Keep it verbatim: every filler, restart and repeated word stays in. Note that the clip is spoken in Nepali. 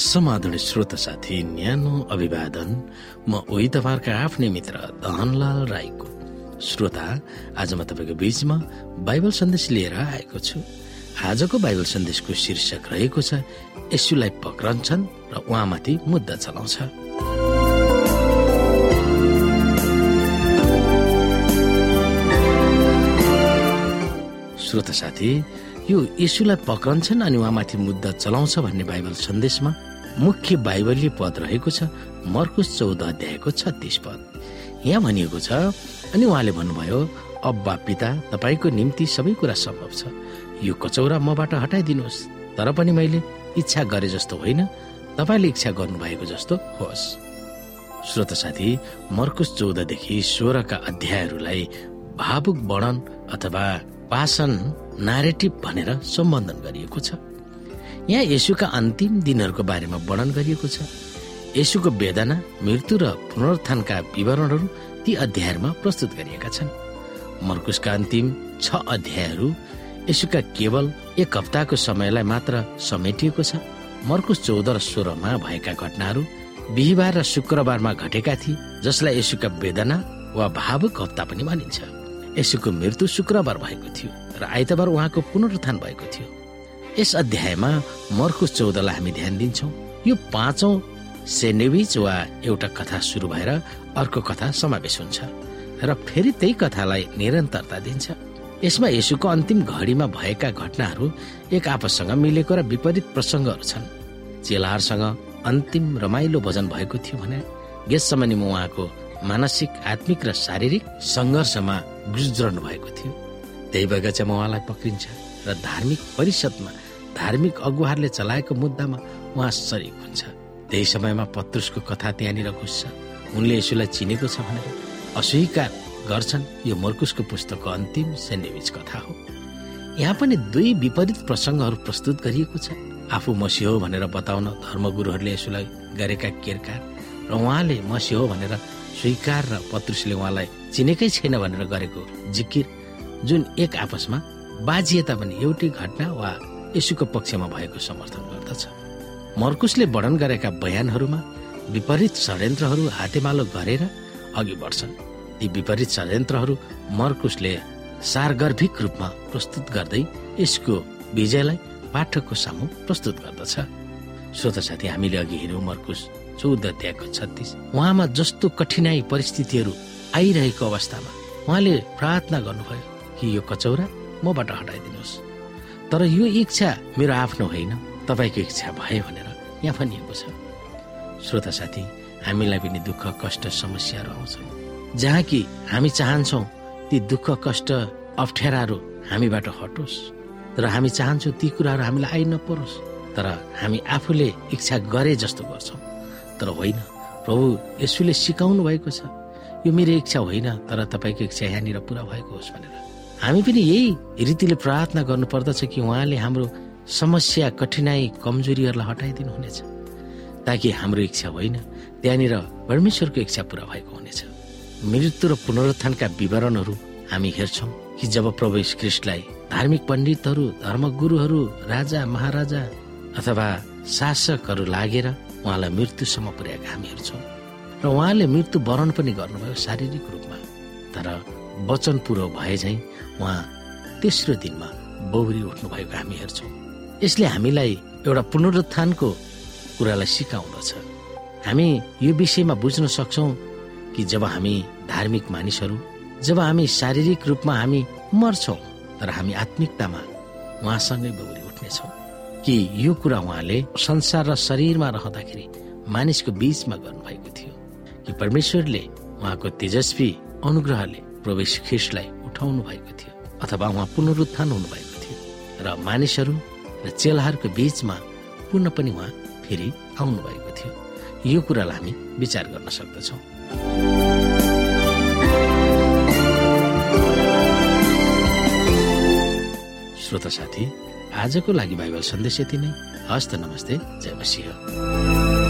समाधान श्रोता साथी, न्यानो अभिवादन। म उही तपाईँहरूका आफ्नै मित्र धनलाल राईको। श्रोता, आज म तपाईँको बीचमा बाइबल सन्देश लिएर आएको छु। आजको बाइबल सन्देशको शीर्षक रहेको छ येशूलाई पक्रन्छन् र उहाँमाथि मुद्दा चलाउँछ। श्रोता साथी, यो येशूलाई पक्रन्छन् अनि उहाँमाथि मुद्दा चलाउँछ भन्ने बाइबल सन्देशमा मुख्य बाइबलीय पद रहेको छ मर्कुस चौध अध्यायको छत्तीस पद। यहाँ भनिएको छ, अनि उहाँले भन्नुभयो, अब्बा पिता, तपाईको निम्ति सबै कुरा सम्भव छ। यो कचौरा मबाट हटाइदिनुहोस्, तर पनि मैले इच्छा गरे जस्तो होइन, तपाईले इच्छा गर्नुभएको जस्तो होस्। श्रोता साथी, मर्कुस चौधदेखि सोह्रका अध्यायहरूलाई भावुक वर्णन अथवा पासन नारेटिभ भनेर सम्बोधन गरिएको छ। यहाँ येशूका अन्तिम दिनहरूको बारेमा वर्णन गरिएको छ। येशूको वेदना, मृत्यु र पुनरुत्थानका विवरणहरू ती अध्यायहरूमा प्रस्तुत गरिएका छन्। मर्कुसका अन्तिम छ अध्यायहरू येशूका केवल एक हप्ताको समयलाई मात्र समेटिएको छ। मर्कुस चौध र सोह्रमा भएका घटनाहरू बिहिबार र शुक्रबारमा घटेका थिए, जसलाई येशूका वेदना वा भावुक हप्ता पनि भनिन्छ। येशूको मृत्यु शुक्रबार भएको थियो र आइतबार उहाँको पुनरुत्थान भएको थियो। यस अध्यायमा मर्कुस चौधलाई हामी ध्यान दिन्छौँ। यो पाँचौं सेन्डविच वा एउटा कथा सुरु भएर अर्को कथा समावेश हुन्छ र फेरि त्यही कथालाई निरन्तरता दिन्छ। यसमा येशूको अन्तिम घडीमा भएका घटनाहरू एक आपससँग मिलेको र विपरीत प्रसङ्गहरू छन्। चेलाहरूसँग अन्तिम रमाइलो भोजन भएको थियो भने गेतसमनीमा उहाँको मानसिक, आत्मिक र शारीरिक सङ्घर्षमा गुज्रनु भएको थियो। त्यही बगैँचामा उहाँलाई पक्रिन्छ र धार्मिक परिषदमा धार्मिक अगुवाहरूले चलाएको मुद्दामा उहाँ सरिक हुन्छ। त्यही समयमा पत्रुसको कथा त्यहाँनिर घुस्छ। उनले येशूलाई चिनेको छ भनेर अस्वीकार गर्छन्। यो मर्कुसको पुस्तकको अन्तिम सेन्डविच कथा हो। यहाँ पनि दुई विपरीत प्रसङ्गहरू प्रस्तुत गरिएको छ। आफू मसीह हो भनेर बताउन धर्मगुरुहरूले येशूलाई गरेका केरकार र उहाँले मसीह हो भनेर स्वीकार र पत्रुसले उहाँलाई चिनेकै छैन भनेर गरेको जिकिर, जुन एक आपसमा बाजिए तापनि एउटै घटना वा येशूको पक्षमा भएको समर्थन गर्दछ। मर्कुसले वर्णन गरेका बयानहरूमा विपरीत षड्यन्त्रहरू हातेमालो गरेर अघि बढ्छन्। ती विपरीत षड्यन्त्रहरू मर्कुसले सारगर्भिक रूपमा प्रस्तुत गर्दै यसको विजयलाई पाठकको सामु प्रस्तुत गर्दछ। श्रोता साथी, हामीले अघि हेर्यौं मर्कुस चौध अध्यायको छत्तीस। उहाँमा जस्तो कठिनाई परिस्थितिहरू आइरहेको अवस्थामा उहाँले प्रार्थना गर्नुभयो कि यो कचौरा मबाट हटाइदिनुहोस्, तर यो इच्छा मेरो आफ्नो होइन, तपाईँको इच्छा भयो भनेर यहाँ भनिएको छ। श्रोता साथी, हामीलाई पनि दुःख, कष्ट, समस्याहरू आउँछन्, जहाँ कि हामी चाहन्छौँ ती दुःख, कष्ट, अप्ठ्याराहरू हामीबाट हटोस्, तर हामी चाहन्छौँ ती कुराहरू हामीलाई आइ नपरोस्, तर हामी आफूले इच्छा गरे जस्तो गर्छौँ। तर होइन, प्रभु येशूले सिकाउनु भएको छ, यो मेरो इच्छा होइन, तर तपाईँको इच्छा यहाँनिर पुरा भएको होस् भनेर। हामी पनि यही रीतिले प्रार्थना गर्नु पर्दछ कि उहाँले हाम्रो समस्या, कठिनाई, कमजोरीहरूलाई हटाइदिनु हुनेछ, ताकि हाम्रो इच्छा होइन, त्यहाँनिर परमेश्वरको इच्छा पुरा भएको हुनेछ। मृत्यु र पुनरुत्थानका विवरणहरू हामी हेर्छौँ कि जब प्रभु यीशु ख्रीष्टलाई धार्मिक पण्डितहरू, धर्मगुरुहरू, राजा, महाराजा अथवा शासकहरू लागेर उहाँलाई मृत्युसम्म पुर्याएका हामी हेर्छौँ र उहाँले मृत्यु वरण पनि गर्नुभयो शारीरिक रूपमा, तर वचन पुरो भए झैँ उहाँ तेस्रो दिनमा बौरी उठ्नु भएको हामी हेर्छौँ। यसले हामीलाई एउटा पुनरुत्थानको कुरालाई सिकाउँदछ। हामी यो विषयमा बुझ्न सक्छौँ कि जब हामी धार्मिक मानिसहरू, जब हामी शारीरिक रूपमा हामी मर्छौँ, तर हामी आत्मिकतामा उहाँसँगै बौरी उठ्नेछौँ। कि यो कुरा उहाँले संसार र शरीरमा रहँदाखेरि मानिसको बीचमा गर्नुभएको थियो, कि परमेश्वरले उहाँको तेजस्वी अनुग्रहले प्रभु यीशु ख्रीष्टलाई उठाउनु भएको थियो अथवा उहाँ पुनरुत्थान हुनुभएको थियो र मानिसहरू र चेलाहरूको बीचमा पुनः पनि उहाँ फेरि आउनु भएको थियो। यो कुरालाई हामी विचार गर्न सक्दछौँ। श्रोता साथी, आजको लागि बाइबल सन्देश यति नै। हस्त, नमस्ते, जय मसीह।